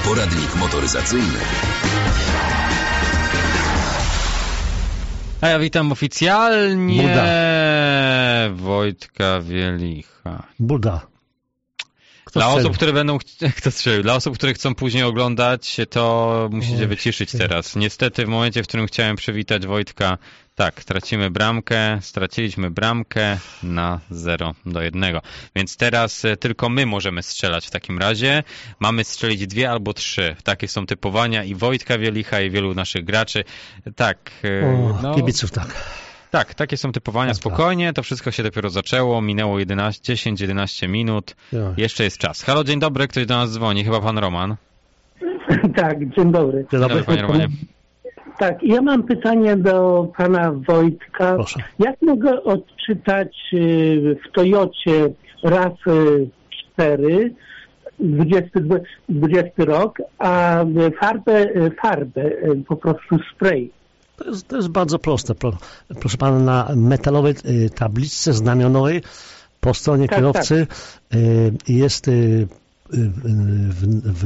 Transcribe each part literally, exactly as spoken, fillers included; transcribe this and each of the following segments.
Poradnik motoryzacyjny. A ja witam oficjalnie Buda. Wojtka Wielicha. Buda. Kto Dla strzelił? osób, które będą ch- kto strzelił? Dla osób, które chcą później oglądać, to musicie Oj, wyciszyć ty. teraz. Niestety w momencie, w którym chciałem przywitać Wojtka, tak, tracimy bramkę, straciliśmy bramkę na zero do jednego. Więc teraz e, tylko my możemy strzelać w takim razie. Mamy strzelić dwie albo trzy. Takie są typowania i Wojtka Wielicha i wielu naszych graczy. Tak, e, O, no, kibiców, tak. tak, takie są typowania. Tak, Spokojnie, to wszystko się dopiero zaczęło. Minęło jedenaście, dziesięć jedenaście minut. Ja. Jeszcze jest czas. Halo, dzień dobry, ktoś do nas dzwoni. Chyba pan Roman. Tak, dzień dobry. Dzień dobry. Panie Romanie. Tak, ja mam pytanie do pana Wojtka. Proszę. Jak mogę odczytać y, w Toyocie RAV cztery, dwudziesty, dwudziesty rok, a farbę, farbę y, po prostu spray? To jest, to jest bardzo proste. Pro, proszę pana, na metalowej y, tabliczce znamionowej po stronie Tak, kierowcy y, jest y, y, w, w,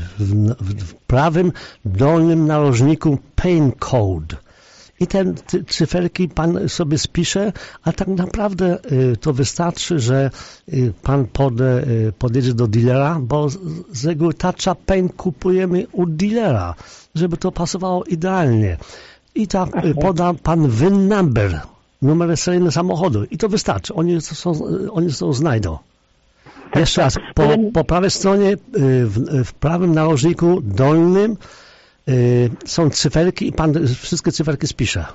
w, w, w prawym dolnym narożniku paint code. I te ty, cyferki pan sobie spisze, a tak naprawdę y, to wystarczy, że y, pan pode, y, podjedzie do dealera, bo z, z reguły Toucha Paint kupujemy u dealera, żeby to pasowało idealnie. I tak y, poda pan V I N number, numer seryjny samochodu i to wystarczy. Oni to, są, y, oni to znajdą. Jeszcze raz, po, po prawej stronie, y, w, w prawym narożniku dolnym y, są cyferki i pan wszystkie cyferki spisze.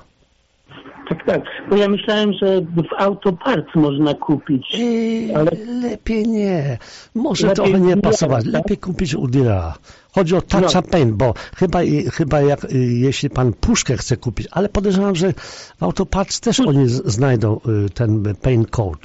Tak, tak. Bo ja myślałem, że w Autoparts można kupić. Ej, Ale- lepiej nie. Może Lepiej trochę nie nie, pasować. tak? Lepiej kupić u dealera. Chodzi o Toucha No. Paint, bo chyba, i- chyba jak, y, jeśli pan puszkę chce kupić, ale podejrzewam, że w Autoparts też oni z, znajdą y, ten paint code.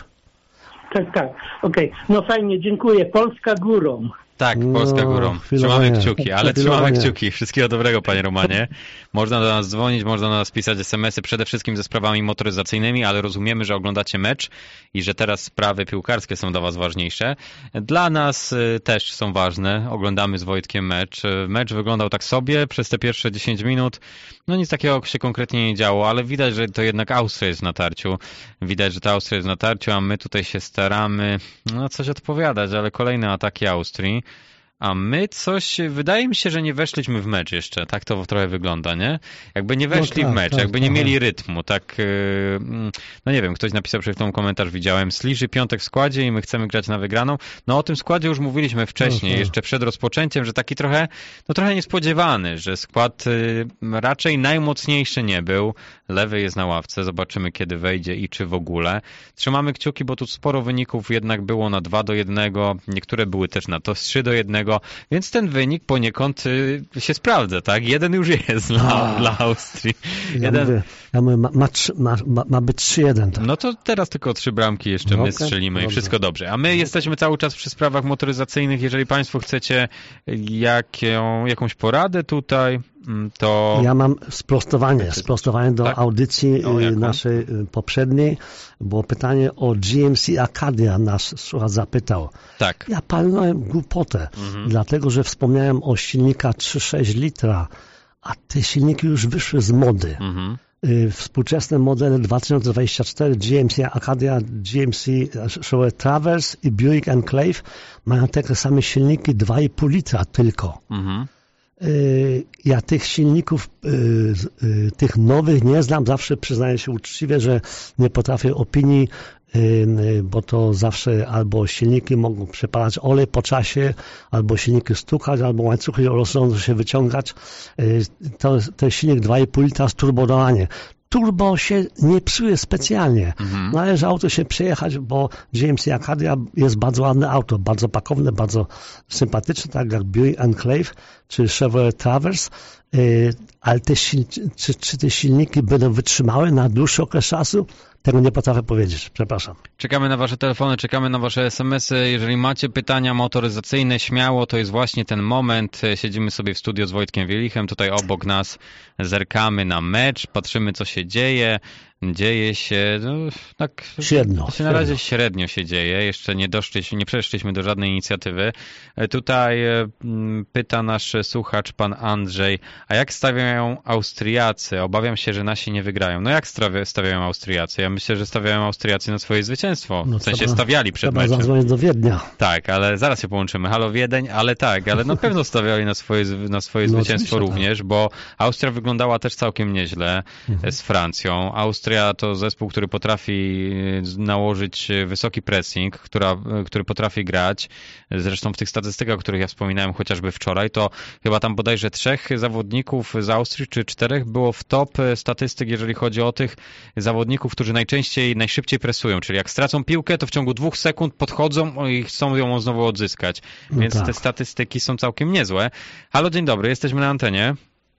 Tak, tak. Okej. No fajnie, dziękuję. Polska górą. Tak, No, Polska górą. chwilowo Trzymamy nie. kciuki, ale Chwilowo trzymamy nie. kciuki. Wszystkiego dobrego, panie Romanie. Można do nas dzwonić, można do nas pisać es em esy, przede wszystkim ze sprawami motoryzacyjnymi, ale rozumiemy, że oglądacie mecz i że teraz sprawy piłkarskie są dla was ważniejsze. Dla nas y, też są ważne. Oglądamy z Wojtkiem mecz. Y, Mecz wyglądał tak sobie przez te pierwsze dziesięć minut. No nic takiego się konkretnie nie działo, ale widać, że to jednak Austria jest w natarciu. Widać, że ta Austria jest w natarciu, a my tutaj się staramy no coś odpowiadać, ale kolejne ataki Austrii. A my coś, wydaje mi się, że nie weszliśmy w mecz jeszcze, tak to trochę wygląda, nie? Jakby nie weszli tak, w mecz, tak, jakby nie trochę. mieli rytmu, tak, yy, no nie wiem, ktoś napisał przed tą komentarz, widziałem, Sliży piątek w składzie i my chcemy grać na wygraną. No o tym składzie już mówiliśmy wcześniej, Mhm. jeszcze przed rozpoczęciem, że taki trochę, no trochę niespodziewany, że skład yy, raczej najmocniejszy nie był. Lewy jest na ławce, zobaczymy kiedy wejdzie i czy w ogóle. Trzymamy kciuki, bo tu sporo wyników jednak było na dwa do jednego, niektóre były też na to trzy do jednego, więc ten wynik poniekąd y, się sprawdza, tak? Jeden już jest dla, A. dla Austrii. Ja Jeden... mówię, ja mówię ma, ma, trzy- ma, ma, ma być trzy jeden. Tak. No to teraz tylko trzy bramki jeszcze No my okej, strzelimy i dobrze. wszystko dobrze. A my jesteśmy cały czas przy sprawach motoryzacyjnych. Jeżeli państwo chcecie jaką, jakąś poradę tutaj, mm, to... Ja mam sprostowanie, sprostowanie do Tak. audycji O, y, jaką? naszej y, poprzedniej, było pytanie o G M C Acadia, nasz słuchacz zapytał. Tak. Ja palnąłem głupotę, Mhm. dlatego że wspomniałem o silnika trzy przecinek sześć litra, a te silniki już wyszły z mody. Mhm. Y, Współczesne modele dwa tysiące dwadzieścia cztery G M C Acadia, G M C Chevrolet Traverse i Buick Enclave mają takie same silniki dwa i pół litra tylko. Mhm. Y, Ja tych silników, y, y, tych nowych nie znam, zawsze przyznaję się uczciwie, że nie potrafię opinii, y, y, bo to zawsze albo silniki mogą przepalać olej po czasie, albo silniki stukać, albo łańcuchy rozsądzą się wyciągać. Y, To, to jest silnik dwa i pół litra z turbodołanie. Turbo się nie psuje specjalnie. Mhm. Należy auto się przejechać, bo G M C Acadia jest bardzo ładne auto, bardzo pakowne, bardzo sympatyczne, tak jak Buick Enclave czy Chevrolet Traverse, yy, ale te sil- czy, czy te silniki będą wytrzymały na dłuższy okres czasu? Tego nie potrafię powiedzieć, przepraszam. Czekamy na wasze telefony, czekamy na wasze es em esy. Jeżeli macie pytania motoryzacyjne, śmiało, to jest właśnie ten moment. Siedzimy sobie w studio z Wojtkiem Wielichem, tutaj obok nas zerkamy na mecz, patrzymy co się dzieje. dzieje się, no, tak Średnio. się na razie średnio się dzieje, jeszcze nie doszliśmy, nie przeszliśmy do żadnej inicjatywy. Tutaj pyta nasz słuchacz, pan Andrzej, a jak stawiają Austriacy? Obawiam się, że nasi nie wygrają. No jak stawiają Austriacy? Ja myślę, że stawiają Austriacy na swoje zwycięstwo. No, w sensie trzeba, stawiali przed trzeba meczem. zadzwonić do Wiednia. Tak, ale zaraz się połączymy. Halo Wiedeń, ale tak, ale na pewno stawiali na swoje, na swoje No, zwycięstwo również, tak. bo Austria wyglądała też całkiem nieźle mhm. z Francją. Austria to zespół, który potrafi nałożyć wysoki pressing, która, który potrafi grać. Zresztą w tych statystykach, o których ja wspominałem chociażby wczoraj, to chyba tam bodajże trzech zawodników z Austrii, czy czterech było w top statystyk, jeżeli chodzi o tych zawodników, którzy najczęściej, najszybciej presują. Czyli jak stracą piłkę, to w ciągu dwóch sekund podchodzą i chcą ją znowu odzyskać. Więc no tak. Te statystyki są całkiem niezłe. Halo, dzień dobry, jesteśmy na antenie.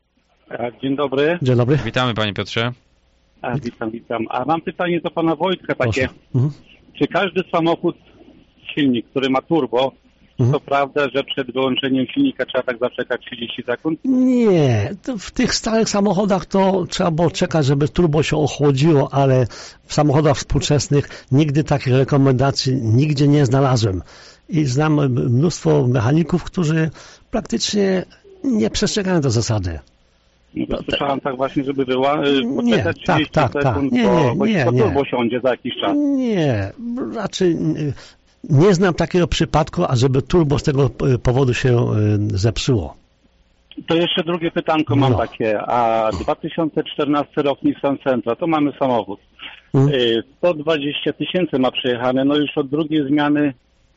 Dzień dobry. Dzień dobry. Witamy, panie Piotrze. A, witam, witam. A mam pytanie do pana Wojtka takie. Mhm. Czy każdy samochód, silnik, który ma turbo, mhm. to prawda, że przed wyłączeniem silnika trzeba tak zaczekać trzydzieści sekund? Nie. W tych starych samochodach to trzeba było czekać, żeby turbo się ochłodziło, ale w samochodach współczesnych nigdy takich rekomendacji nigdzie nie znalazłem. I znam mnóstwo mechaników, którzy praktycznie nie przestrzegają tej zasady. No to słyszałem tak właśnie, żeby była nie, tak, tak, tak. sekund, nie, nie, bo, nie, bo nie. turbo siądzie za jakiś czas. Nie, raczej nie znam takiego przypadku, ażeby turbo z tego powodu się zepsuło. To jeszcze drugie pytanko mam no. takie, a dwa tysiące czternasty rok Nissan Sentra, to mamy samochód. Hmm. sto dwadzieścia tysięcy ma przejechane, no już od drugiej zmiany,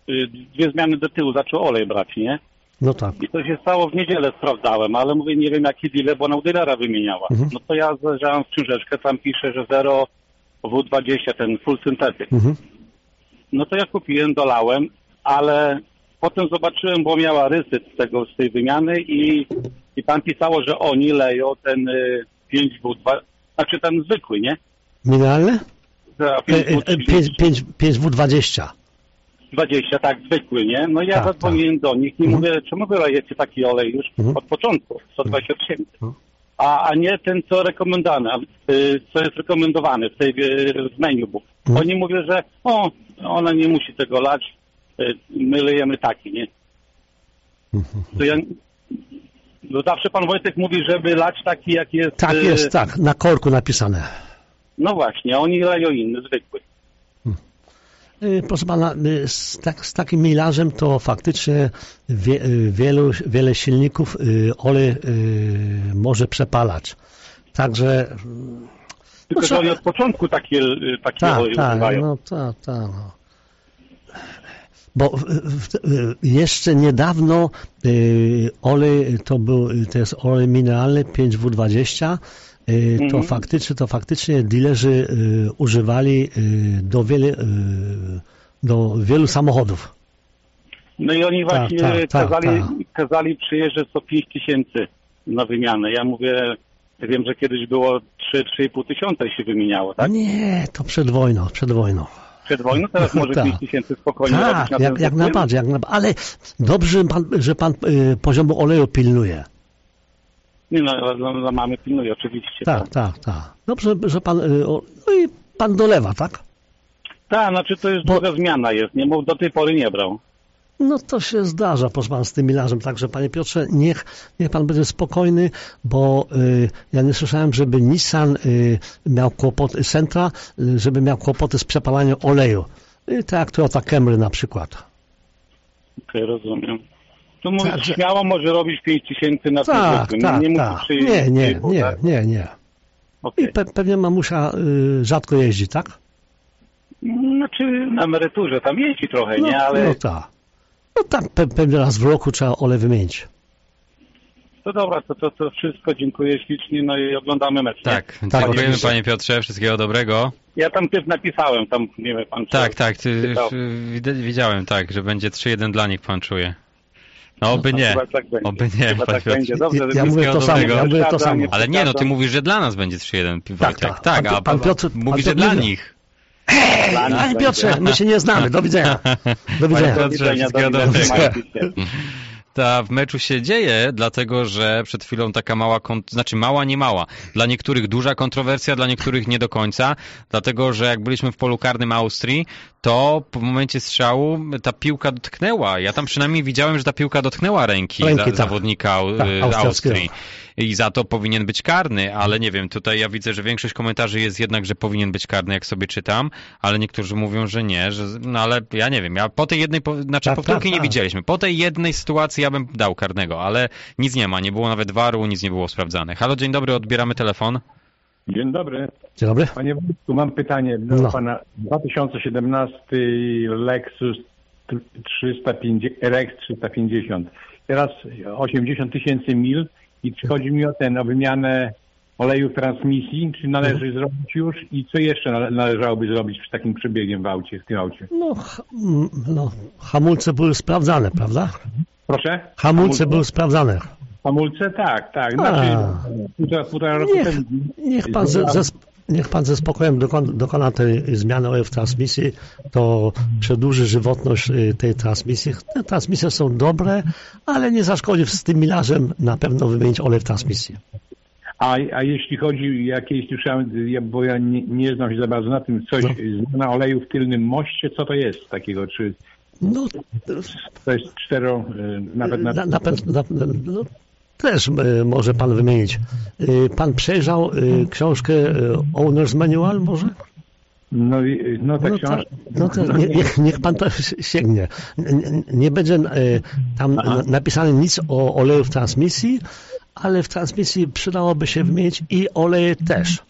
dwie zmiany do tyłu zaczął olej brać, nie? No tak. I to się stało w niedzielę, sprawdzałem, ale mówię, nie wiem jaki dealer, bo ona dealera wymieniała. Mhm. No to ja zajrzałem w książeczkę, tam pisze, że zero W dwadzieścia, ten full synthetic. Mhm. No to ja kupiłem, dolałem, ale potem zobaczyłem, bo miała rysyt z tego, z tej wymiany i, i tam pisało, że oni leją ten y, pięć W dwa, znaczy ten zwykły, nie? Mineralny? pięć W dwadzieścia. dwadzieścia, tak, zwykły, nie? No ja tak, zadzwoniłem tak. do nich i mhm. mówię, czemu wy lejecie taki olej już mhm. od początku, sto dwadzieścia tysięcy, mhm. a, a nie ten, co rekomendowany, co jest rekomendowany w tej w menu book. Mhm. Oni mówią, że o, ona nie musi tego lać, my lejemy taki, nie? Mhm. To ja, no zawsze pan Wojtek mówi, żeby lać taki, jak jest... Tak jest, tak, na korku napisane. No właśnie, oni leją inny, zwykły. Proszę pana, z, tak, z takim milarzem to faktycznie wie, wielu, wiele silników olej może przepalać. Także... Tylko, no, że oni od początku takie, takie ta, olej ta, używają. No tak, tak. No. Bo w, w, jeszcze niedawno y, olej to był, to jest olej mineralny pięć W dwadzieścia. To mhm. faktycznie, to faktycznie dealerzy y, używali y, do, wiele, y, do wielu samochodów. No i oni właśnie ta, ta, kazali, ta, ta. kazali przyjeżdżać co pięć tysięcy na wymianę. Ja mówię, wiem, że kiedyś było trzy do trzech i pół tysiąca się wymieniało, tak? Nie, to przed wojną, przed wojną. Przed wojną? Teraz może ta. pięć tysięcy spokojnie Ta, robić na jak, jak najbardziej, jak najbardziej. Ale dobrze, że pan, że pan y, poziomu oleju pilnuje. Nie no, no, no mamy pilnuje, oczywiście. Tak, tak, tak. Dobrze, że pan, no i pan dolewa, tak? Tak, znaczy to jest Bo... druga zmiana jest, nie? Bo do tej pory nie brał. No to się zdarza, proszę pan, z tym milarzem, także panie Piotrze, niech, niech pan będzie spokojny, bo y, ja nie słyszałem, żeby Nissan y, miał kłopoty, Sentra, y, żeby miał kłopoty z przepalaniem oleju. Y, tak jak Toyota Camry na przykład. Okej, okay, rozumiem. To mówisz, tak, śmiało może robić pięć tysięcy na tak, tym tak, nie, tak. Przy... nie, nie, nie, tak? nie, nie. Okay. I pe pewnie mamusia y, rzadko jeździ, tak? Znaczy na emeryturze tam jeździ trochę, no, nie, ale... No tak. No tak, pe pewnie raz w roku trzeba olej wymienić. To dobra, to, to, to wszystko, dziękuję ślicznie, no i oglądamy mecz. Tak, tak, dziękujemy panie Piotrze, wszystkiego dobrego. Ja tam też napisałem, tam nie wiem pan. Tak, tak, ty, widziałem, tak, że będzie trzy jeden dla nich, pan czuje. No oby nie, tak oby nie, pan tak będzie. Dobrze, ja mówię to samo, ja mówię to samo. Ale nie, no ty mówisz, że dla nas będzie trzy jeden, Wojtek. Tak, tak, a pan Piotr mówi, że dla nich. Hej, panie Piotrze, my się nie znamy, do widzenia. Do widzenia. Panie Piotrze, wszystkiego dobrego. ta w meczu się dzieje, dlatego że przed chwilą taka mała, kont- znaczy mała, nie mała, dla niektórych duża kontrowersja, dla niektórych nie do końca, dlatego że jak byliśmy w polu karnym Austrii, to w momencie strzału ta piłka dotknęła. Ja tam przynajmniej widziałem, że ta piłka dotknęła ręki, ręki za, tak. zawodnika tak, Austrii. I za to powinien być karny, ale nie wiem, tutaj ja widzę, że większość komentarzy jest jednak, że powinien być karny, jak sobie czytam, ale niektórzy mówią, że nie, że, no ale ja nie wiem, ja po tej jednej, po, znaczy tak, powtórki tak, nie tak. widzieliśmy, po tej jednej sytuacji ja bym dał karnego, ale nic nie ma, nie było nawet waru, nic nie było sprawdzane. Halo, dzień dobry, odbieramy telefon. Dzień dobry. Dzień dobry. Panie Wójtku, mam pytanie do no. pana. dwa tysiące siedemnasty Lexus trzysta pięćdziesiąt, R X trzysta pięćdziesiąt. Teraz osiemdziesiąt tysięcy mil i chodzi mi o ten, o wymianę oleju transmisji. Czy należy mhm. zrobić już i co jeszcze nale- należałoby zrobić przy takim przebiegiem w aucie, w tym aucie? No, ha- no hamulce były sprawdzane, prawda? Proszę? Hamulce, hamulce były sprawdzane. Hamulce? Tak, tak. Znaczy, półtora, półtora roku niech, temu. Niech pan ze, ze, niech pan ze spokojem dokona, dokona tej zmiany oleju w transmisji, to przedłuży żywotność tej transmisji. Te transmisje są dobre, ale nie zaszkodzi z tym milarzem na pewno wymienić olej w transmisji. A, a jeśli chodzi, jakieś słyszałem, bo ja nie, nie znam się za bardzo na tym, coś, no. zmiana oleju w tylnym moście, co to jest takiego? Czy no, to jest cztero, nawet na... na, na, na no, też y, może pan wymienić. Y, pan przejrzał y, książkę y, Owner's Manual może? No, no tak no, ta, no to nie, niech, niech pan to sięgnie. Nie, nie będzie y, tam na, napisane nic o oleju w transmisji, ale w transmisji przydałoby się wymienić i olej też.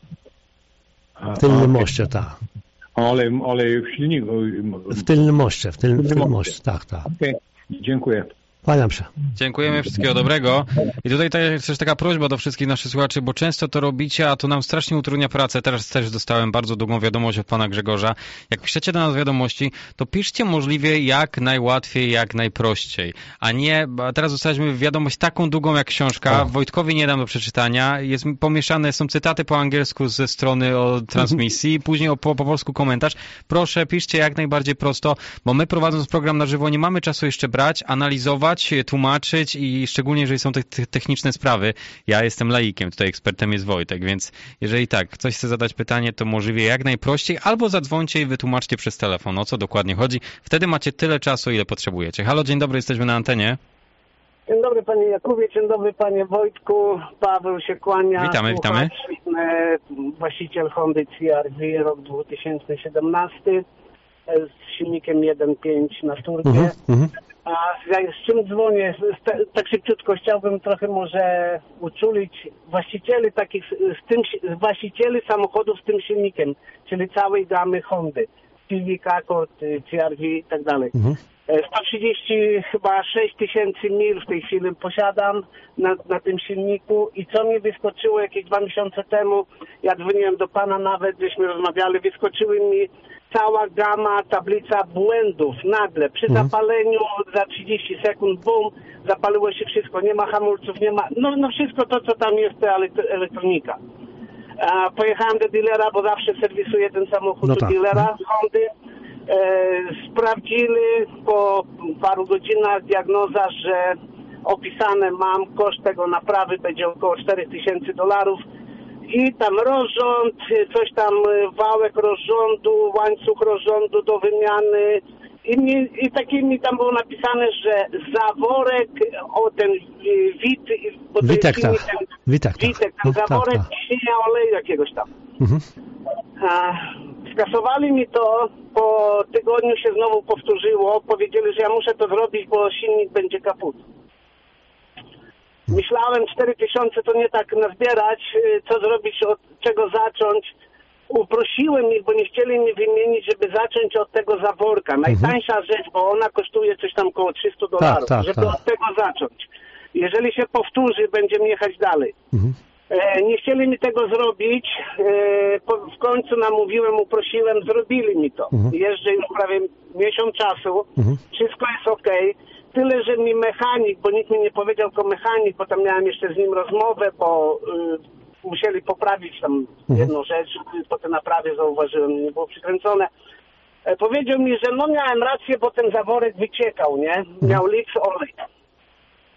W tylnym okay. moście, tak. Olej, olej w silniku. W tylnym moście, w tylnym, w tylnym moście, tak, tak. Okay. Dziękuję. Kłaniam się. Dziękujemy, wszystkiego dobrego. I tutaj też taka prośba do wszystkich naszych słuchaczy, bo często to robicie, a to nam strasznie utrudnia pracę. Teraz też dostałem bardzo długą wiadomość od pana Grzegorza. Jak piszecie do nas wiadomości, to piszcie możliwie jak najłatwiej, jak najprościej. A nie, a teraz dostaliśmy wiadomość taką długą jak książka. O. Wojtkowi nie dam do przeczytania. Jest pomieszane, są cytaty po angielsku ze strony o transmisji, później o, po, po polsku komentarz. Proszę, piszcie jak najbardziej prosto, bo my prowadząc program na żywo nie mamy czasu jeszcze brać, analizować, tłumaczyć i szczególnie, jeżeli są te techniczne sprawy. Ja jestem laikiem, tutaj ekspertem jest Wojtek, więc jeżeli tak, ktoś chce zadać pytanie, to możliwie jak najprościej, albo zadzwońcie i wytłumaczcie przez telefon, o co dokładnie chodzi. Wtedy macie tyle czasu, ile potrzebujecie. Halo, dzień dobry, jesteśmy na antenie. Dzień dobry panie Jakubie, dzień dobry panie Wojtku, Paweł się kłania. Witamy, witamy. Właściciel Hondy C R V, rok dwa tysiące siedemnasty z silnikiem jeden pięć na turbie. Uh-huh, uh-huh. A z czym dzwonię? Tak szybciutko chciałbym trochę może uczulić właścicieli takich, z tym, właścicieli samochodów z tym silnikiem, czyli całej gamy Hondy, Civic, Accord, C R V i tak dalej. Mhm. sto trzydzieści chyba sześć tysięcy mil w tej chwili posiadam na, na tym silniku i co mi wyskoczyło jakieś dwa miesiące temu, ja dzwoniłem do pana nawet, żeśmy rozmawiali, wyskoczyły mi cała gama, tablica błędów nagle. Przy mhm. zapaleniu za trzydzieści sekund, bum, zapaliło się wszystko, nie ma hamulców, nie ma, no, no wszystko to, co tam jest, ta elektronika. A pojechałem do dealera, bo zawsze serwisuję ten samochód no do tak. dealera Hondy. E, sprawdzili po paru godzinach diagnoza, że opisane mam, koszt tego naprawy będzie około cztery tysiące dolarów i tam rozrząd, coś tam wałek rozrządu, łańcuch rozrządu do wymiany i, mi, i takie mi tam było napisane, że zaworek o ten wit, bo Witek, tak. ten, Witek, Witek, ten tak. zaworek tak, tak. ciśnienia oleju jakiegoś tam. Mhm. A, skasowali mi to, po tygodniu się znowu powtórzyło, powiedzieli, że ja muszę to zrobić, bo silnik będzie kaput. Myślałem, cztery tysiące to nie tak nazbierać, co zrobić, od czego zacząć. Uprosiłem ich, bo nie chcieli mi wymienić, żeby zacząć od tego zaworka. Najtańsza mhm. rzecz, bo ona kosztuje coś tam około trzysta dolarów, tak, tak, żeby tak. od tego zacząć. Jeżeli się powtórzy, będziemy jechać dalej. Mhm. E, nie chcieli mi tego zrobić. E, po, w końcu namówiłem, uprosiłem, zrobili mi to. Mhm. Jeżdżę już prawie miesiąc czasu. Mhm. Wszystko jest okej. Okay. Tyle, że mi mechanik, bo nikt mi nie powiedział, tylko mechanik, bo tam miałem jeszcze z nim rozmowę, bo y, musieli poprawić tam mhm. jedną rzecz. Po tej naprawie zauważyłem, nie było przykręcone. E, powiedział mi, że no miałem rację, bo ten zaworek wyciekał, nie? Miał liks olej.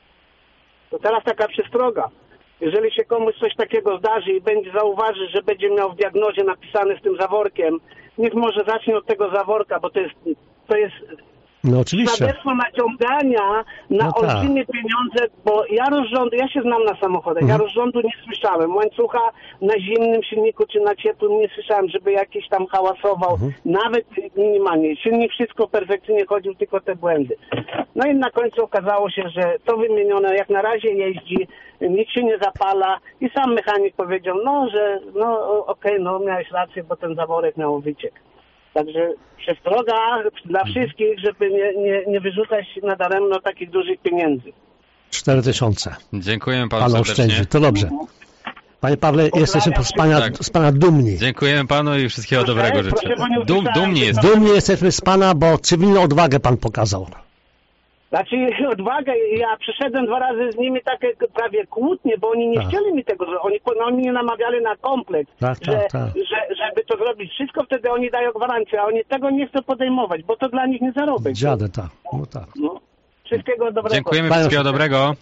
Teraz taka przestroga. Jeżeli się komuś coś takiego zdarzy i będzie zauważy, że będzie miał w diagnozie napisane z tym zaworkiem, niech może zacznie od tego zaworka, bo to jest, to jest no oczywiście. świadectwo naciągania na no olbrzymie tak. pieniądze, bo ja rozrządu, ja się znam na samochodach, Mhm. ja rozrządu nie słyszałem. Łańcucha na zimnym silniku czy na ciepłym nie słyszałem, żeby jakiś tam hałasował, Mhm. nawet minimalnie. Silnik wszystko perfekcyjnie chodził, tylko te błędy. No i na końcu okazało się, że to wymienione jak na razie jeździ, nic się nie zapala i sam mechanik powiedział, no, że no okej, okay, no miałeś rację, bo ten zaworek miał wyciek. Także przestroga dla wszystkich, żeby nie, nie, nie wyrzucać nadaremno takich dużych pieniędzy. Cztery tysiące. Dziękujemy panu Pan serdecznie. oszczędzi. To dobrze. Panie Pawle, jesteśmy z pana, Tak. z pana dumni. Dziękujemy panu i wszystkiego Proszę, dobrego proszę, życzę. bo nie Dum, usłyszałem, dumni że jest. pan- Dumni jesteśmy z pana, bo cywilną odwagę pan pokazał. Znaczy odwagę, ja przyszedłem dwa razy z nimi takie prawie kłótnie, bo oni nie Tak. chcieli mi tego, że oni, no, oni mnie namawiali na komplet, Tak, tak, że, tak. Że, żeby to zrobić wszystko, wtedy oni dają gwarancję, a oni tego nie chcą podejmować, bo to dla nich nie zarobek. Dziadę, tak. No tak. No. Wszystkiego dobrego. Dziękujemy, Panie wszystkiego oszczędzi. dobrego.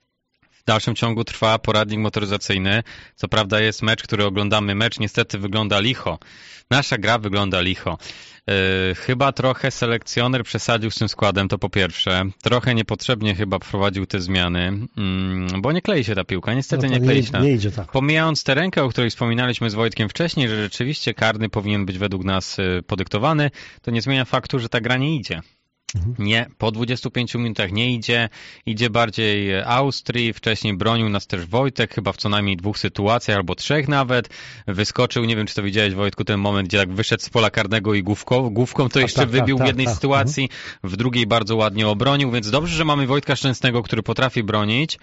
W dalszym ciągu trwa poradnik motoryzacyjny. Co prawda jest mecz, który oglądamy. Mecz niestety wygląda licho. Nasza gra wygląda licho. Yy, chyba trochę selekcjoner przesadził z tym składem, to po pierwsze. Trochę niepotrzebnie chyba wprowadził te zmiany, yy, bo nie klei się ta piłka. Niestety No nie to klei nie, się. ta- nie idzie tak. Pomijając tę rękę, o której wspominaliśmy z Wojtkiem wcześniej, że rzeczywiście karny powinien być według nas yy, podyktowany, to nie zmienia faktu, że ta gra nie idzie. Nie, po dwudziestu pięciu minutach nie idzie, idzie bardziej Austrii, wcześniej bronił nas też Wojtek, chyba w co najmniej dwóch sytuacjach, albo trzech nawet, wyskoczył, nie wiem czy to widziałeś Wojtku, ten moment, gdzie tak wyszedł z pola karnego i główką, główką to jeszcze tak, tak, wybił w tak, jednej tak. sytuacji, w drugiej bardzo ładnie obronił, więc dobrze, że mamy Wojtka Szczęsnego, który potrafi bronić,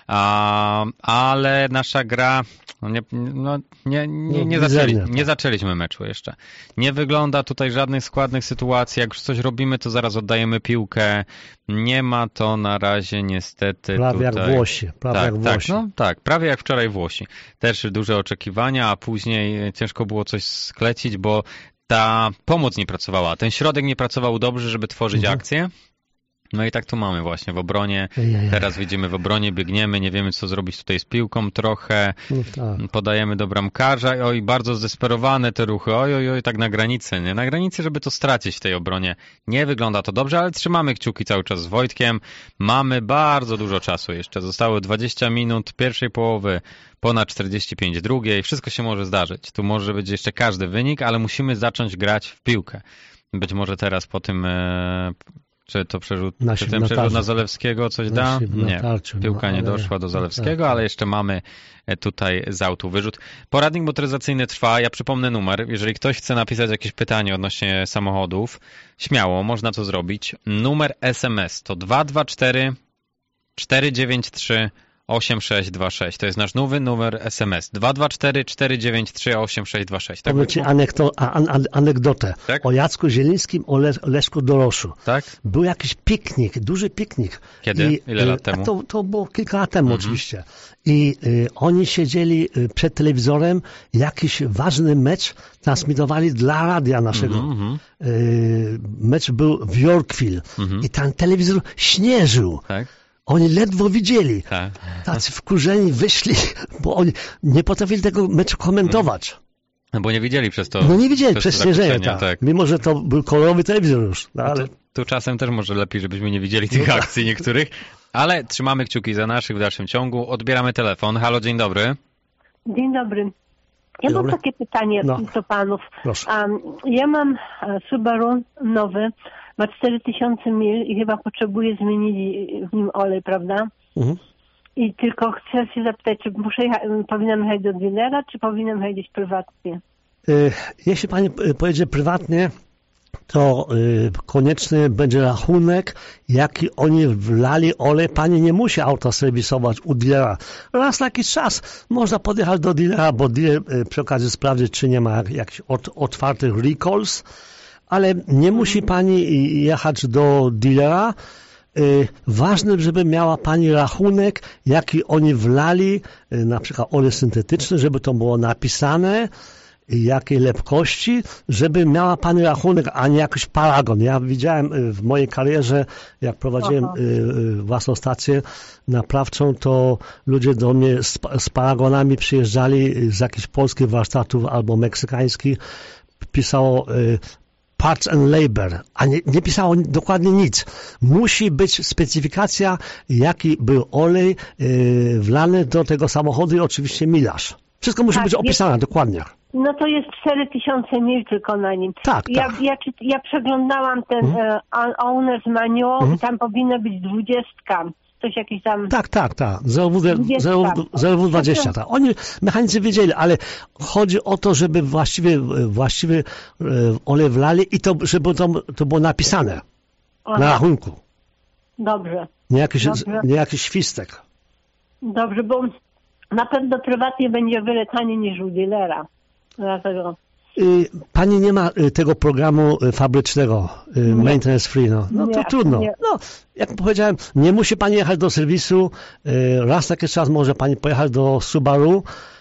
a, ale nasza gra, no nie, no nie, nie, nie, No, zaczęli, mizernie, nie tak. zaczęliśmy meczu jeszcze. Nie wygląda tutaj żadnych składnych sytuacji. Jak już coś robimy, to zaraz oddajemy piłkę. Nie ma to na razie niestety Prawie tutaj. jak Włosi. Prawie tak, jak tak, Włosi. no, tak, prawie jak wczoraj Włosi. Też duże oczekiwania, a później ciężko było coś sklecić, bo ta pomoc nie pracowała. Ten środek nie pracował dobrze, żeby tworzyć Mhm. akcję. No i tak tu mamy właśnie w obronie. Ejejej. Teraz widzimy w obronie, biegniemy, nie wiemy co zrobić tutaj z piłką trochę. No tak. Podajemy do bramkarza. Oj, bardzo zdesperowane te ruchy. Oj, oj, oj, tak na granicy, nie? Na granicy, żeby to stracić w tej obronie. Nie wygląda to dobrze, ale trzymamy kciuki cały czas z Wojtkiem. Mamy bardzo dużo czasu jeszcze. Zostało dwadzieścia minut pierwszej połowy, ponad czterdzieści pięć drugiej. Wszystko się może zdarzyć. Tu może być jeszcze każdy wynik, ale musimy zacząć grać w piłkę. Być może teraz po tym... E, Czy to przerzut, Na czy sił- ten na przerzut tarczy. na Zalewskiego coś Na da? sił- na Nie. tarczy, Piłka no, nie ale- doszła do Zalewskiego, tak, ale tak. jeszcze mamy tutaj z autu wyrzut. Poradnik motoryzacyjny trwa. Ja przypomnę numer. Jeżeli ktoś chce napisać jakieś pytanie odnośnie samochodów, śmiało, można to zrobić. Numer S M S to dwa dwa cztery cztery dziewięć trzy osiem sześć dwa sześć. To jest nasz nowy numer S M S. dwa dwa cztery cztery dziewięć trzy osiem sześć dwa sześć. Tak? Powiem ci anekdo, a- an, an, anegdotę Tak? o Jacku Zielińskim, o Le, Leszku Doroszu. Tak? Był jakiś piknik, duży piknik. Kiedy? Ile lat y, temu? A to, to było kilka lat temu Mhm. oczywiście. I y, oni siedzieli y, przed telewizorem, jakiś ważny mecz transmitowali dla radia naszego. Mhm, Y, mecz był w Yorkville Mhm. i ten telewizor śnieżył. Tak? Oni ledwo widzieli. Tak. Tacy wkurzeni wyszli, bo oni nie potrafili tego meczu komentować. No bo nie widzieli przez to. No nie widzieli, przez przez to śnieżenie, zakłócenia, tak. Mimo, że to był kolorowy telewizor już. No, ale... Tu, tu czasem też może lepiej, żebyśmy nie widzieli tych akcji niektórych, ale trzymamy kciuki za naszych w dalszym ciągu. Odbieramy telefon. Halo, dzień dobry. Dzień dobry. Ja Dzień mam dobry. takie pytanie No. do panów. Proszę. Um, ja mam e, Subaru nowy, ma cztery tysiące mil i chyba potrzebuję zmienić w nim olej, prawda? Mhm. I tylko chcę się zapytać, czy muszę jecha- powinnam jechać do dealera, czy powinnam jechać gdzieś prywatnie? Y, Jeśli pani y, pojedzie prywatnie, to y, konieczny będzie rachunek, jaki oni wlali olej. Pani nie musi auta serwisować u dealera. Raz na jakiś czas można podjechać do dealera, bo dealer y, przy okazji sprawdzi, czy nie ma jak, jakichś ot, otwartych recalls, ale nie musi pani jechać do dealera. Y, Ważne, żeby miała pani rachunek, jaki oni wlali, y, na przykład olej syntetyczny, żeby to było napisane jakiej lepkości, żeby miała pani rachunek, a nie jakiś paragon. Ja widziałem w mojej karierze, jak prowadziłem Aha. własną stację naprawczą, to ludzie do mnie z, z paragonami przyjeżdżali z jakichś polskich warsztatów albo meksykańskich, pisało parts and labor, a nie, nie pisało dokładnie nic. Musi być specyfikacja, jaki był olej yy, wlany do tego samochodu i oczywiście milarz. Wszystko musi tak, być opisane jest, dokładnie. No to jest cztery tysiące mil tylko na nim. Tak, ja, tak. Ja, ja przeglądałam ten mhm. uh, owner's manual mhm. i tam powinno być dwudziestka. Coś jakiś tam... Tak, tak, tak. zero W dwadzieścia. Tak. Oni, mechanicy wiedzieli, ale chodzi o to, żeby właściwie, właściwie olej wlali i to, żeby to, to było napisane Aha. na rachunku. Dobrze. Nie jakiś, Dobrze. nie jakiś świstek. Dobrze, bo na pewno prywatnie będzie wiele taniej niż u dealera. Dlatego... Pani nie ma tego programu fabrycznego, nie. maintenance free, no, no to nie, trudno. Nie. No, jak powiedziałem, nie musi pani jechać do serwisu, raz taki czas może pani pojechać do Subaru,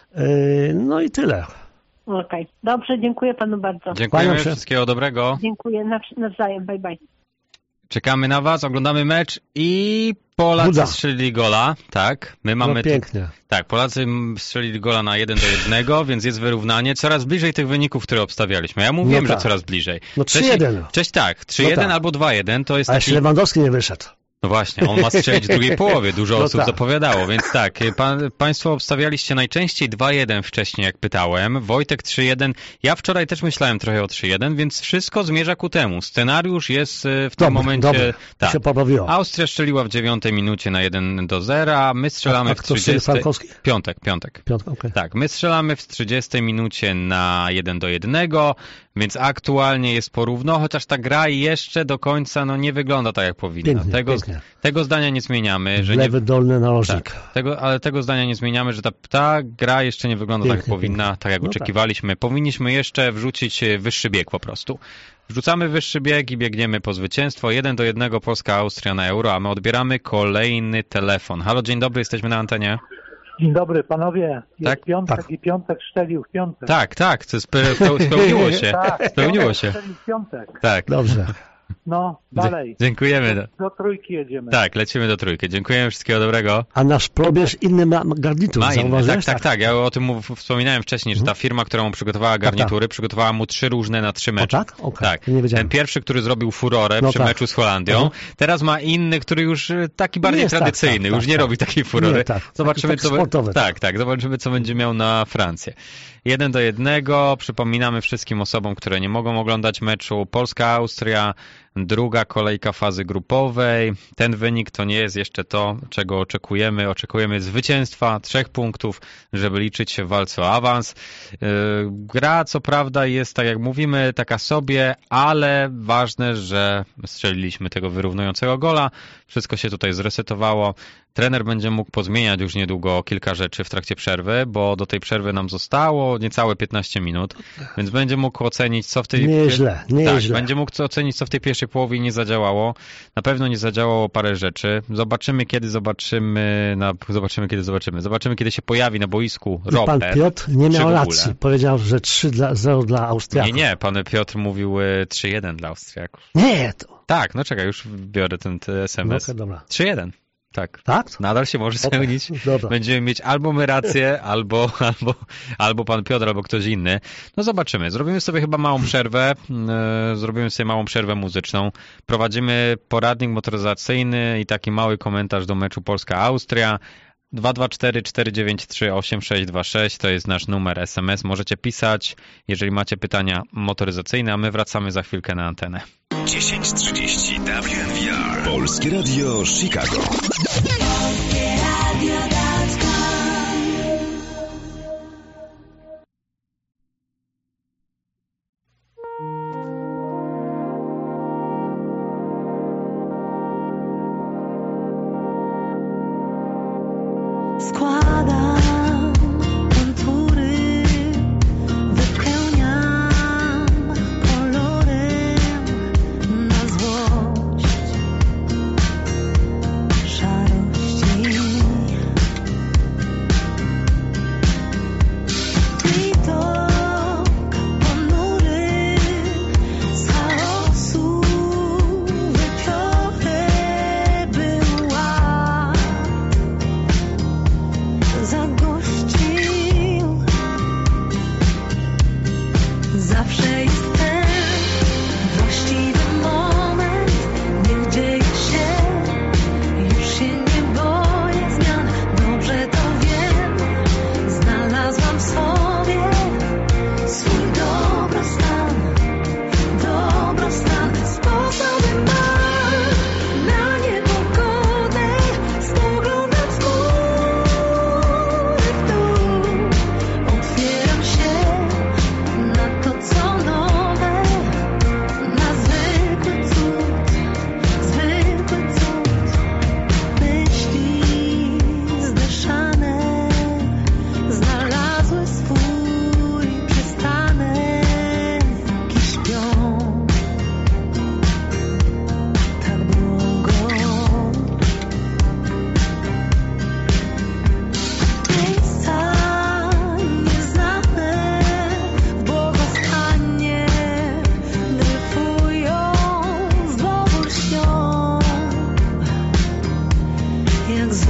no i tyle. Okej, okay. Dobrze, dziękuję panu bardzo. Dziękujemy, wszystkiego dobrego. Dziękuję, nawzajem, bye bye. Czekamy na was, oglądamy mecz i Polacy Buda. strzelili gola, tak. My mamy no pięknie. Tu, tak, Polacy strzelili gola na jeden do jednego, więc jest wyrównanie. Coraz bliżej tych wyników, które obstawialiśmy. Ja mówiłem, no tak. że coraz bliżej. No trzy jeden. Cześć, tak, trzy jeden no tak. albo dwa jeden to jest A taki... jeszcze Lewandowski nie wyszedł. No właśnie, on ma strzelić w drugiej połowie, dużo no osób tak. zapowiadało, więc tak, pa, państwo obstawialiście najczęściej dwa jeden wcześniej, jak pytałem, Wojtek trzy jeden, ja wczoraj też myślałem trochę o trzy jeden, więc wszystko zmierza ku temu. Scenariusz jest w tym dobry, momencie... Dobry. Tak. się poprawiło. Austria strzeliła w dziewiątej minucie na jeden do zera, my strzelamy a, a w trzydziestej... Frankowski? Piątek, piątek. Piątek, okay. Tak, my strzelamy w trzydziestej minucie na jeden do jednego, więc aktualnie jest porówno, chociaż ta gra jeszcze do końca no, nie wygląda tak, jak powinna. Pięknie, tego, pięknie. tego zdania nie zmieniamy. Że Lewy nie... dolny narożnik. Tak, tego, ale tego zdania nie zmieniamy, że ta, ta gra jeszcze nie wygląda pięknie, tak, jak powinna, pięknie. tak jak no oczekiwaliśmy. Tak. Powinniśmy jeszcze wrzucić wyższy bieg po prostu. Wrzucamy wyższy bieg i biegniemy po zwycięstwo. jeden do jednego Polska-Austria na Euro, a my odbieramy kolejny telefon. Halo, dzień dobry, jesteśmy na antenie. Dzień dobry, panowie. Jest tak? piątek tak. i piątek strzelił w piątek. Tak, tak, to spe- spełniło się. tak, spełniło się. Strzelił w piątek. Tak. Dobrze. No, dalej. Dziękujemy. Do, do trójki jedziemy. Tak, lecimy do trójki. Dziękujemy, wszystkiego dobrego. A nasz probierz inny ma garnitur, ma inny. Tak, tak, tak, tak. Ja o tym mów, wspominałem wcześniej, że ta firma, która mu przygotowała garnitury, tak, tak. przygotowała mu trzy różne na trzy mecze. O tak? Okay. Tak. Nie wiedziałem. Ten pierwszy, który zrobił furorę no przy tak. meczu z Holandią. Uh-huh. Teraz ma inny, który już taki bardziej tradycyjny, tak, tak, już nie tak, robi takiej furory. Nie, tak. Zobaczymy, co sportowy, tak, tak, tak. Zobaczymy, co będzie miał na Francję. Jeden do jednego. Przypominamy wszystkim osobom, które nie mogą oglądać meczu. Polska-Austria, druga kolejka fazy grupowej. Ten wynik to nie jest jeszcze to, czego oczekujemy. Oczekujemy zwycięstwa, trzech punktów, żeby liczyć się w walce o awans. Gra, co prawda, jest, tak jak mówimy, taka sobie, ale ważne, że strzeliliśmy tego wyrównującego gola. Wszystko się tutaj zresetowało. Trener będzie mógł pozmieniać już niedługo kilka rzeczy w trakcie przerwy, bo do tej przerwy nam zostało niecałe piętnaście minut, więc będzie mógł ocenić, co w tej... Nieźle, nieźle. Tak, będzie mógł ocenić, co w tej pierwszej połowie nie zadziałało. Na pewno nie zadziałało parę rzeczy. Zobaczymy, kiedy zobaczymy... Na... Zobaczymy, kiedy zobaczymy. Zobaczymy, kiedy się pojawi na boisku Robert. Pan Piotr nie miał racji. Powiedział, że trzy zero dla Austriaków. Nie, nie. Pan Piotr mówił trzy jeden dla Austriaków. Nie, to... Tak, no czekaj, już biorę ten S M S. No, dobra. trzy jeden. Tak. tak? Nadal się może spełnić. Okay. Będziemy mieć albo my rację, albo, albo, albo pan Piotr, albo ktoś inny. No zobaczymy. Zrobimy sobie chyba małą przerwę. Yy, zrobimy sobie małą przerwę muzyczną. Prowadzimy poradnik motoryzacyjny i taki mały komentarz do meczu Polska-Austria. dwa dwa cztery cztery dziewięć trzy osiem sześć dwa sześć to jest nasz numer S M S. Możecie pisać, jeżeli macie pytania motoryzacyjne, a my wracamy za chwilkę na antenę. dziesięć trzydzieści W N V R Polskie Radio Chicago. Składam kontury, wypełniam kolorem na złość szarości. I to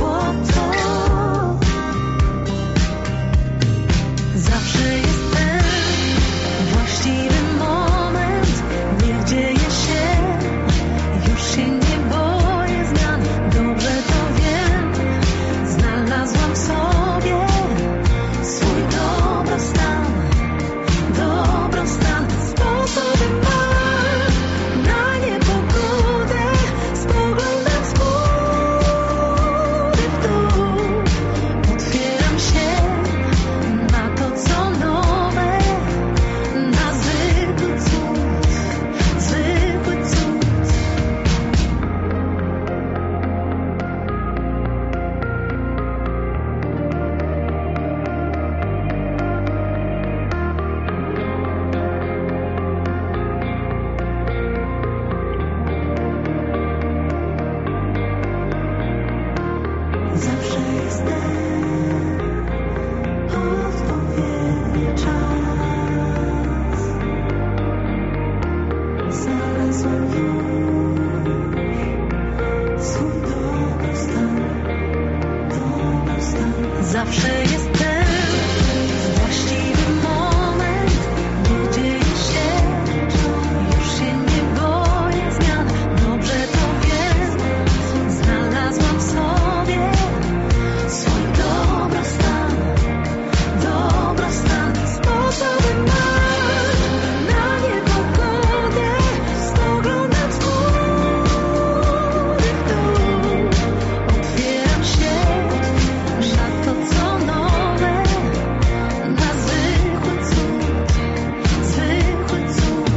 złoto. Zawsze jest ten właściwy moment, niech dzieje się, już się nie boję zmian, dobrze to wiem, znalazłam w sobie swój dobrostan, dobrostan, sposoby mam na niepogodę, spoglądam z góry w dół, otwieram się na to, co nowe, na zwykły cud, zwykły cud. Zawsze jest ten odpowiedni czas. Znalazłam już swój dobrostan, dobrostan. Zawsze jest ten właściwy moment, gdzie dzieje się, już się nie boję zmian, dobrze to wiem, znalazłam w sobie swój dobrostan, dobrostan, sposoby mam na niepogodę, spoglądam z góry w dół, otwieram się na to, co nowe, na zwykły cud, zwykły cud.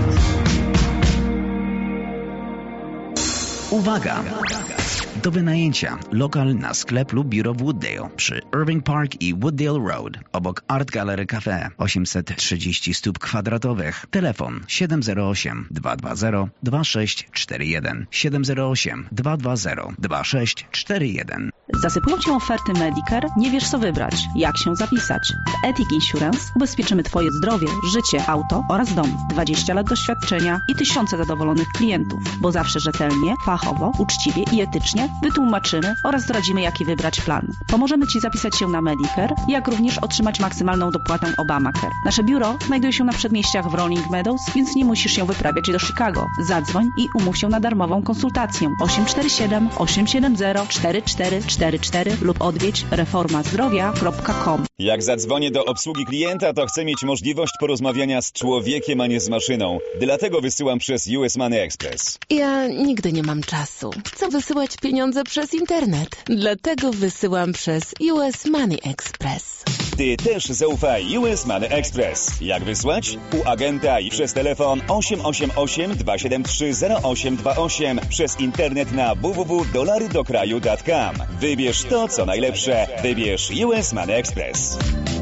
Uwaga! Do wynajęcia lokal na sklep lub biuro w Wooddale przy Irving Park i Wooddale Road obok Art Gallery Cafe, osiemset trzydzieści stóp kwadratowych. Telefon siedem zero osiem, dwa dwa zero, dwa sześć cztery jeden, siedem zero osiem, dwa dwa zero, dwa sześć cztery jeden. Zasypują Cię oferty Medicare? Nie wiesz, co wybrać? Jak się zapisać? W Ethic Insurance ubezpieczymy Twoje zdrowie, życie, auto oraz dom. dwadzieścia lat doświadczenia i tysiące zadowolonych klientów, bo zawsze rzetelnie, fachowo, uczciwie i etycznie wytłumaczymy oraz doradzimy, jaki wybrać plan. Pomożemy Ci zapisać się na Medicare, jak również otrzymać maksymalną dopłatę Obamacare. Nasze biuro znajduje się na przedmieściach w Rolling Meadows, więc nie musisz się wyprawiać do Chicago. Zadzwoń i umów się na darmową konsultację osiem cztery siedem, osiem siedem zero, cztery cztery cztery cztery lub odwiedź reforma zdrowia kropka com. Jak zadzwonię do obsługi klienta, to chcę mieć możliwość porozmawiania z człowiekiem, a nie z maszyną. Dlatego wysyłam przez U S Money Express. Ja nigdy nie mam czasu. Chcę wysyłać pieniądze przez internet. Dlatego wysyłam przez U S Money Express. Ty też zaufaj U S Money Express. Jak wysłać? U agenta i przez telefon osiem osiem osiem, dwa siedem trzy, zero osiem dwa osiem, przez internet na w w w kropka dolary do kraju kropka com. Wybierz to, co najlepsze. Wybierz U S Money Express.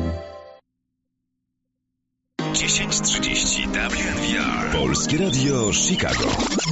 dziesięć trzydzieści W N V R. Polskie Radio Chicago.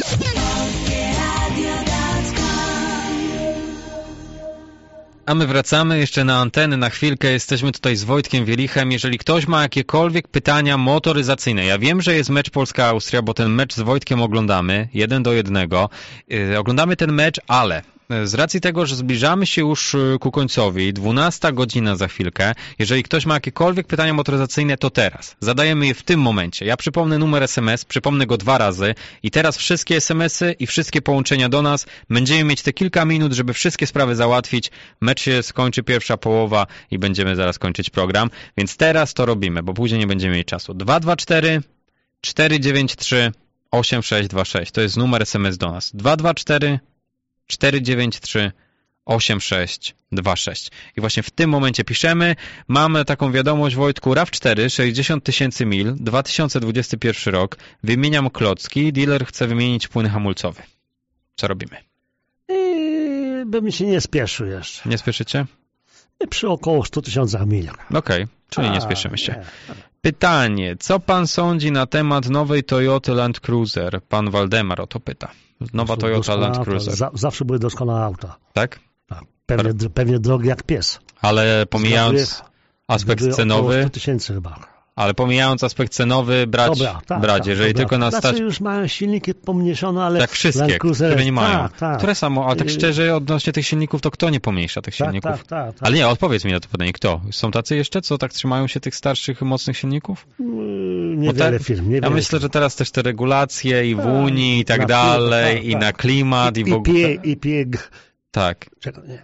A my wracamy jeszcze na anteny na chwilkę. Jesteśmy tutaj z Wojtkiem Wielichem. Jeżeli ktoś ma jakiekolwiek pytania motoryzacyjne, ja wiem, że jest mecz Polska-Austria, bo ten mecz z Wojtkiem oglądamy, jeden do jednego. Yy, oglądamy ten mecz, ale z racji tego, że zbliżamy się już ku końcowi, dwunasta godzina za chwilkę, jeżeli ktoś ma jakiekolwiek pytania motoryzacyjne, to teraz. Zadajemy je w tym momencie. Ja przypomnę numer S M S, przypomnę go dwa razy i teraz wszystkie S M S-y i wszystkie połączenia do nas. Będziemy mieć te kilka minut, żeby wszystkie sprawy załatwić. Mecz się skończy, pierwsza połowa i będziemy zaraz kończyć program. Więc teraz to robimy, bo później nie będziemy mieli czasu. dwa dwa cztery, cztery dziewięć trzy, osiem sześć dwa sześć. To jest numer S M S do nas. dwa dwa cztery, cztery dziewięć trzy, osiem sześć dwa sześć. I właśnie w tym momencie piszemy. Mamy taką wiadomość, Wojtku, RAV cztery, sześćdziesiąt tysięcy mil, dwa tysiące dwudziesty pierwszy rok. Wymieniam klocki, dealer chce wymienić płyn hamulcowy. Co robimy? I bym się nie spieszył jeszcze. Nie spieszycie? Przy około sto tysięcy mil. Okej, okay, czyli A, nie spieszymy się. Nie. Pytanie, co pan sądzi na temat nowej Toyoty Land Cruiser? Pan Waldemar o to pyta. Nowa Toyota Land Cruiser. Za, zawsze były doskonałe auta. Tak? Tak. Pewnie, pewnie drogi jak pies. Ale pomijając Zgaduje, aspekt cenowy... sto tysięcy chyba. Ale pomijając aspekt cenowy, brać, dobra, tak, brać tak, jeżeli dobra. tylko na stać... Znaczy już mają silniki pomniejszone, ale... Tak, wszystkie, Land Cruiser, które nie mają. Tak, tak. Które samo, a tak Y- szczerze odnośnie tych silników, to kto nie pomniejsza tych Tak, silników? tak, tak, tak. Ale nie, odpowiedz mi na to pytanie, kto? Są tacy jeszcze, co tak trzymają się tych starszych, mocnych silników? Mm, Bo Niewiele te- firm, niewiele Ja myślę, firm. że teraz też te regulacje i w Tak, Unii i tak na dalej, tak, i tak. na klimat, i, I, w ogóle... pie, i pieg. Tak, Czego nie?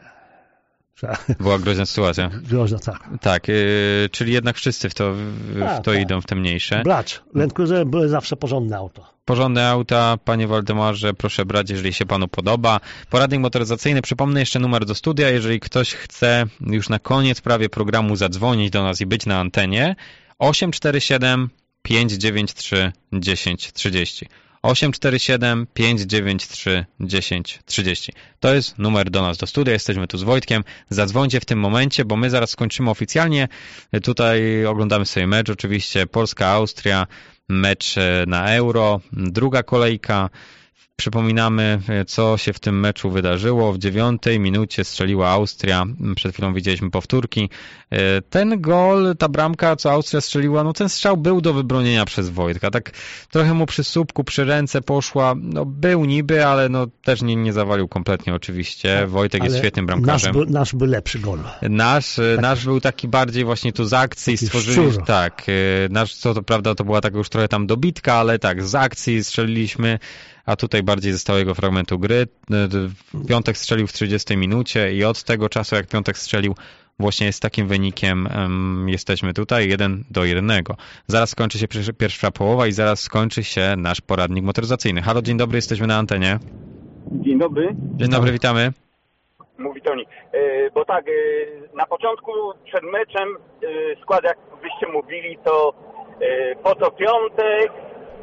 była groźna sytuacja. Groźna, tak. Tak, yy, czyli jednak wszyscy w to, w, w Tak, to tak. idą, w te mniejsze. Brać. Land Cruiser były zawsze porządne auto. Porządne auta, panie Waldemarze, proszę brać, jeżeli się panu podoba. Poradnik motoryzacyjny, przypomnę jeszcze numer do studia, jeżeli ktoś chce już na koniec prawie programu zadzwonić do nas i być na antenie, osiem cztery siedem pięć dziewięć trzy dziesięć trzydzieści. osiem cztery siedem pięć dziewięć trzy dziesięć trzydzieści. To jest numer do nas do studia, jesteśmy tu z Wojtkiem. Zadzwońcie w tym momencie, bo my zaraz skończymy oficjalnie. Tutaj oglądamy sobie mecz, oczywiście Polska-Austria, mecz na Euro, druga kolejka. Przypominamy, co się w tym meczu wydarzyło. W dziewiątej minucie strzeliła Austria. Przed chwilą widzieliśmy powtórki. Ten gol, ta bramka, co Austria strzeliła, no ten strzał był do wybronienia przez Wojtka. Tak trochę mu przy słupku, przy ręce poszła. No był niby, ale no też nie, nie zawalił kompletnie oczywiście. Wojtek jest Ale świetnym bramkarzem. Nasz, był- nasz był lepszy gol. Nasz, nasz był taki bardziej właśnie tu z akcji Taki stworzyliśmy. szczur. Tak, y, nasz co to prawda to była taka już trochę tam dobitka, ale tak, z akcji strzeliliśmy, a tutaj bardziej ze stałego fragmentu gry. Y, Piątek strzelił w trzydziestej minucie i od tego czasu jak Piątek strzelił właśnie z takim wynikiem um, jesteśmy tutaj, jeden do jednego. Zaraz skończy się pierwsza- pierwsza połowa i zaraz skończy się nasz poradnik motoryzacyjny. Halo, dzień dobry, jesteśmy na antenie. Dzień dobry, Dzień dobry, witamy. mówi Toni. E, bo tak, e, na początku przed meczem e, skład, jak wyście mówili, to e, po co Piątek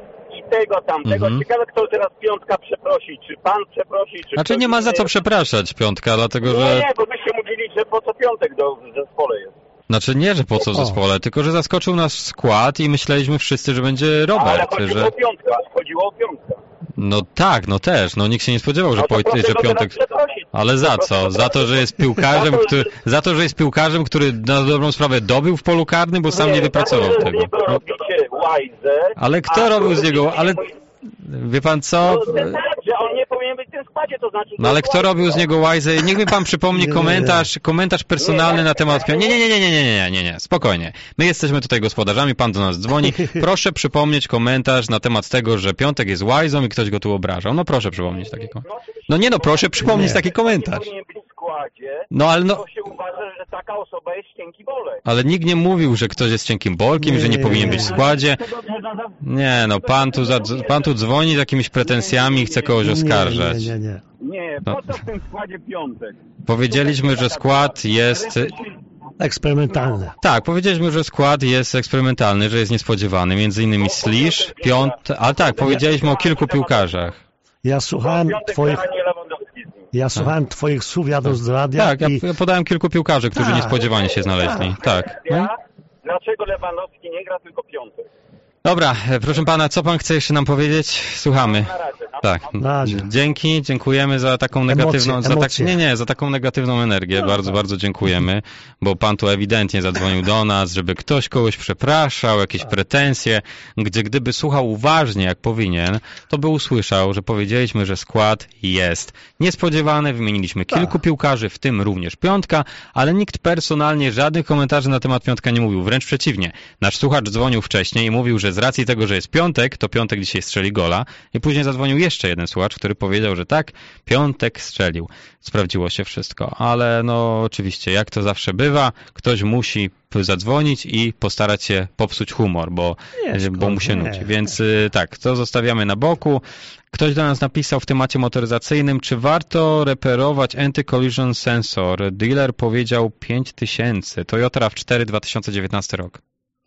i tego, tamtego. Mhm. Ciekawe, kto teraz Piątka przeprosi. Czy pan przeprosi, czy Znaczy ktoś nie ma za inny? co przepraszać Piątka, dlatego Nie, że... nie, bo wyście mówili, że po co Piątek do, w zespole jest. Znaczy nie, że po co w zespole, tylko że zaskoczył nasz skład i myśleliśmy wszyscy, że będzie Ale Robert, chodziło że... o Piątka, chodziło o Piątka. No tak, no też, no nikt się nie spodziewał, że, No to Pojt- proszę że go Piątek... teraz przeprosić. Ale za co? Za to, że jest piłkarzem, Za to, który... za to, że jest piłkarzem, który na dobrą sprawę dobił w polu karnym, bo sam nie wypracował za to, że tego. z niego robicie łajzę, Ale kto a robił z niego, ludzie ale... nie- Wie pan co? No, tak, że on nie powinien być w tym składzie, to znaczy... No ale kto robił z niego łajzę? Niech mi pan przypomni komentarz, komentarz personalny na temat... Nie, nie, nie, nie, nie, nie, nie, nie, nie, nie, spokojnie. My jesteśmy tutaj gospodarzami, pan do nas dzwoni. Proszę przypomnieć komentarz na temat tego, że Piątek jest łajzą i ktoś go tu obrażał. No proszę przypomnieć taki komentarz. No nie no, proszę przypomnieć taki komentarz. powinien być w składzie, No ale no... to się uważa, że taka osoba jest cienki bolek. Ale nikt nie mówił, że ktoś jest cienkim bolkiem, Nie, że nie powinien nie, być w składzie. Nie no, pan tu, za, pan tu dzwoni z jakimiś pretensjami i chce kogoś oskarżać. Nie, nie, nie. Nie, No. po co w tym składzie Piątek? Powiedzieliśmy, że skład jest... Eksperymentalne. Tak, powiedzieliśmy, że skład jest eksperymentalny, że jest niespodziewany. Między innymi Slisz, Piąt... Ale tak, powiedzieliśmy o kilku piłkarzach. Ja słuchałem twoich, ja słuchałem twoich słów jadąc z radia Tak, ja i ja podałem kilku piłkarzy, którzy Tak. niespodziewanie się znaleźli. Tak. No i- Ja? Dlaczego Lewandowski nie gra, tylko Piątek? Dobra, e, proszę pana, co pan chce jeszcze nam powiedzieć? Słuchamy. Na razie. Na Tak. Na razie. Dzięki, dziękujemy za taką negatywną, Emocje, za tak, emocje. nie, nie, za taką negatywną energię. Bardzo, bardzo dziękujemy, bo pan tu ewidentnie zadzwonił do nas, żeby ktoś kogoś przepraszał, jakieś pretensje, gdzie gdyby słuchał uważnie, jak powinien, to by usłyszał, że powiedzieliśmy, że skład jest niespodziewany, wymieniliśmy kilku piłkarzy, w tym również Piątka, ale nikt personalnie żadnych komentarzy na temat Piątka nie mówił. Wręcz przeciwnie. Nasz słuchacz dzwonił wcześniej i mówił, że z racji tego, że jest Piątek, to Piątek dzisiaj strzeli gola i później zadzwonił jeszcze jeden słuchacz, który powiedział, że tak, Piątek strzelił. Sprawdziło się wszystko, ale no oczywiście, jak to zawsze bywa, ktoś musi p- zadzwonić i postarać się popsuć humor, bo, Nie, bo mu się nie. nudzi. Więc y, tak, to zostawiamy na boku. Ktoś do nas napisał w temacie motoryzacyjnym, czy warto reperować anti-collision sensor. Dealer powiedział pięć tysięcy. Toyota RAV cztery, dwa tysiące dziewiętnasty rok.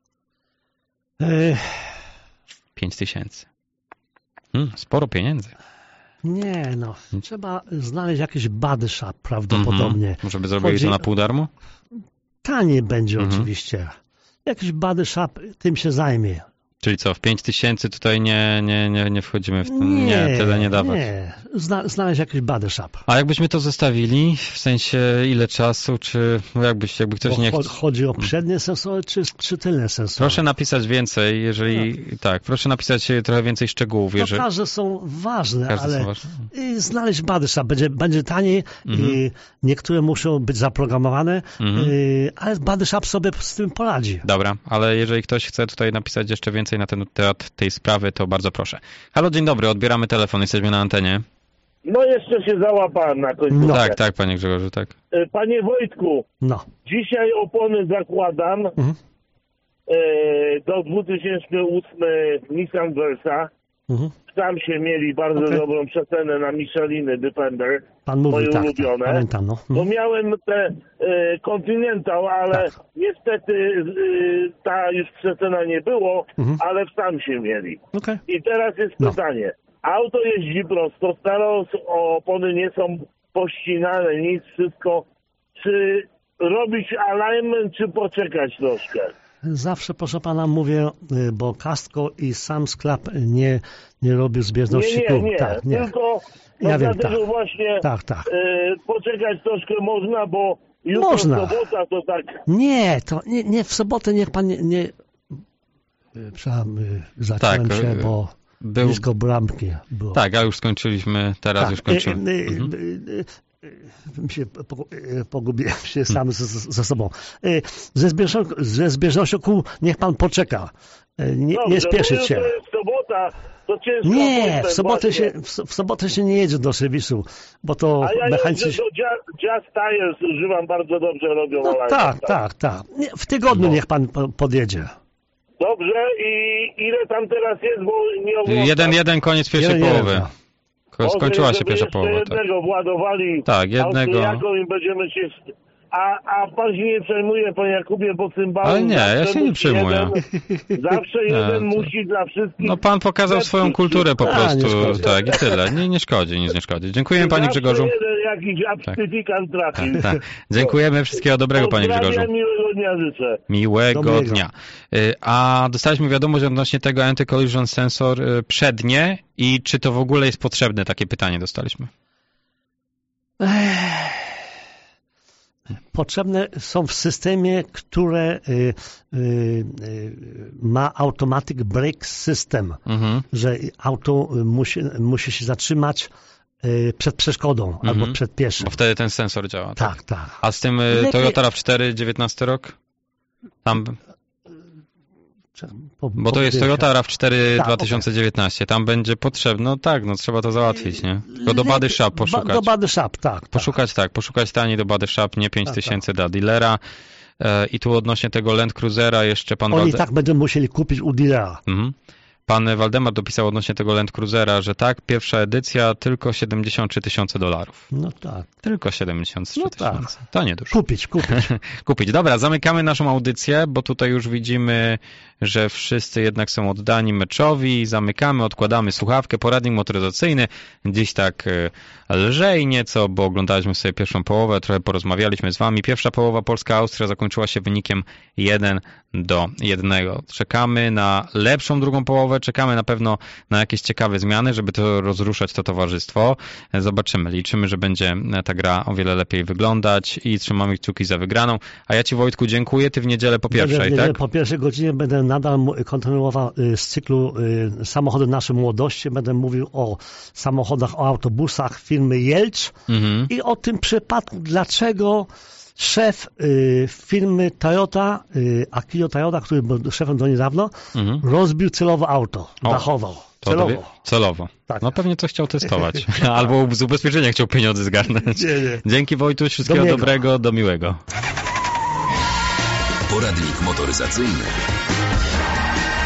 e, pięć tysięcy. Hmm, sporo pieniędzy. nie no, trzeba znaleźć jakiś body shop prawdopodobnie. Mhm. Żeby zrobili Chodzi- to na pół darmo? Taniej będzie Mhm. oczywiście. Jakiś body shop tym się zajmie. Czyli co, w pięć tysięcy tutaj nie, nie, nie, nie wchodzimy w ten, nie, Nie, tyle nie dawać. Nie, Zna, znaleźć jakiś body shop. A jakbyśmy to zostawili, w sensie ile czasu, czy jakbyś, jakby ktoś Bo nie cho- chciał... Chodzi o przednie sensory, czy, czy tylne sensory? Proszę napisać więcej, jeżeli... Tak, tak proszę napisać trochę więcej szczegółów, No jeżeli... każde są ważne, Każde ale są ważne. i znaleźć body shop będzie, będzie taniej, Mhm. i niektóre muszą być zaprogramowane, Mhm. i, ale body shop sobie z tym poradzi. Dobra, ale jeżeli ktoś chce tutaj napisać jeszcze więcej na ten temat tej sprawy, to bardzo proszę. Halo, dzień dobry, odbieramy telefon, jesteśmy na antenie. No jeszcze się załapałem na końcu. No. Tak, tak, panie Grzegorzu, tak. Panie Wojtku, no. dzisiaj opony zakładam Mhm. e, do dwa tysiące ósmego Nissan Versa. Mhm. Tam się mieli bardzo Okay. dobrą przecenę na Micheliny Defender, Pan mówi, moje tak, ulubione. tak, pamiętam, no. Bo Mhm. miałem te e, Continental, ale Tak. niestety e, ta już przecena nie było, Mhm. ale w sam się mieli. Okay. I teraz jest No. pytanie. Auto jeździ prosto, stare opony nie są pościnane, nic, wszystko. Czy robić alignment, czy poczekać troszkę? Zawsze, proszę pana, mówię, y, bo Castco i sam sklep nie, nie robił zbieżności Nie, nie, kół. nie, Tak, nie. tylko no Ja wiem, dlatego tak. właśnie Tak, tak. e, poczekać troszkę można, bo jutro Można. sobota to tak... Nie, to nie, nie w sobotę niech pan nie... nie... Y, Przepraszam, y, zacząłem Tak, się, y, bo był- blisko bramki było. Tak, a już skończyliśmy, teraz Tak, już kończymy. y, y, Mhm. y, y, y, się pogu- y, Pogubiłem się sam ze, ze sobą. Y, Ze, zbieżno, ze zbieżnością kół niech pan poczeka. Y, Nie, Dobrze, nie spieszyć bo się. jutro jest sobota, to ciężko... Nie, appointment w sobotę, właśnie. się, w, so- w sobotę się nie jedzie do serwisu, bo to A ja mechanicy... jeżdżę do Jazz, Jazz Tires, używam, bardzo dobrze robią No alignment. tak, tak, tak. Nie, w tygodniu No. niech pan po- podjedzie. Dobrze, i ile tam teraz jest, bo nie oglądam. Jeden, jeden, koniec pierwszej Jeden, jeden, połowy. tak. Ko- Może, Skończyła się żeby pierwsza jeszcze połowa. Tak. jednego władowali Tak, jednego. Austriaką i będziemy się... A, a pan się nie przejmuje, panie Jakubie, bo cymbału... Ale nie, ja zawsze się nie musi przejmuję. Jeden, zawsze jeden to- musi dla wszystkich... No pan pokazał swoją kulturę po A, prostu, nie szkodzi. tak i tyle. Nie, nie szkodzi, nic nie szkodzi. Dziękujemy panie Zawsze Grzegorzu. jeden jakiś abstyfikant trafi. Tak, tak. Dziękujemy, wszystkiego dobrego panie Pozdrawiam, Grzegorzu. miłego dnia życzę. Miłego Dobrego. dnia. Y, A dostaliśmy wiadomość odnośnie tego anti-collision sensor y, przednie i czy to w ogóle jest potrzebne? Takie pytanie dostaliśmy. Potrzebne są w systemie, które y, y, y, ma automatic brake system, Mhm. że auto y, musi, musi się zatrzymać y, przed przeszkodą albo przed pieszym. Bo wtedy ten sensor działa. Tak, Tak, tak. A z tym y, Lepiej- Toyota RAV cztery, dziewiętnasty rok? Tam, Po, bo to jest po- Toyota RAV cztery Tak, dwa tysiące dziewiętnaście. Tam będzie potrzebne, no tak, no trzeba to załatwić, nie? Tylko do body shop Ba- poszukać. Do body shop, tak. Poszukać tak, poszukać taniej do body shop, nie pięć tysięcy dla dealera. E, I tu odnośnie tego Land Cruisera jeszcze pan Oni Walde- tak będą musieli kupić u dealera. Mhm. Pan Waldemar dopisał odnośnie tego Land Cruisera, że tak, pierwsza edycja tylko siedemdziesiąt trzy tysiące dolarów. No tak. Tylko siedemdziesiąt trzy No tak. tysiące. To nie dużo. Kupić, kupić. Kupić. Dobra, zamykamy naszą audycję, bo tutaj już widzimy, że wszyscy jednak są oddani meczowi. Zamykamy, odkładamy słuchawkę, poradnik motoryzacyjny. Dziś tak e, lżej nieco, bo oglądaliśmy sobie pierwszą połowę, trochę porozmawialiśmy z wami. Pierwsza połowa Polska-Austria zakończyła się wynikiem jeden do jednego. Czekamy na lepszą drugą połowę, czekamy na pewno na jakieś ciekawe zmiany, żeby to rozruszać to towarzystwo. Zobaczymy, liczymy, że będzie ta gra o wiele lepiej wyglądać i trzymamy kciuki za wygraną. A ja ci, Wojtku, dziękuję. Ty w niedzielę po Będę w pierwszej, niedzielę tak? Po pierwszej godzinie będę nadal mu- kontynuował y, z cyklu y, samochody naszej młodości. Będę mówił o samochodach, o autobusach firmy Jelcz Mhm. i o tym przypadku, dlaczego szef y, firmy Toyota, y, Akio Toyota, który był szefem do niedawno, Mhm. rozbił celowo auto, O, dachował. To Celowo. dowie- celowo. Tak. No pewnie coś chciał testować. Albo z ubezpieczenia chciał pieniądze zgarnąć. Nie, nie. Dzięki, Wojtuś, wszystkiego Do miłego. dobrego, do miłego. Poradnik motoryzacyjny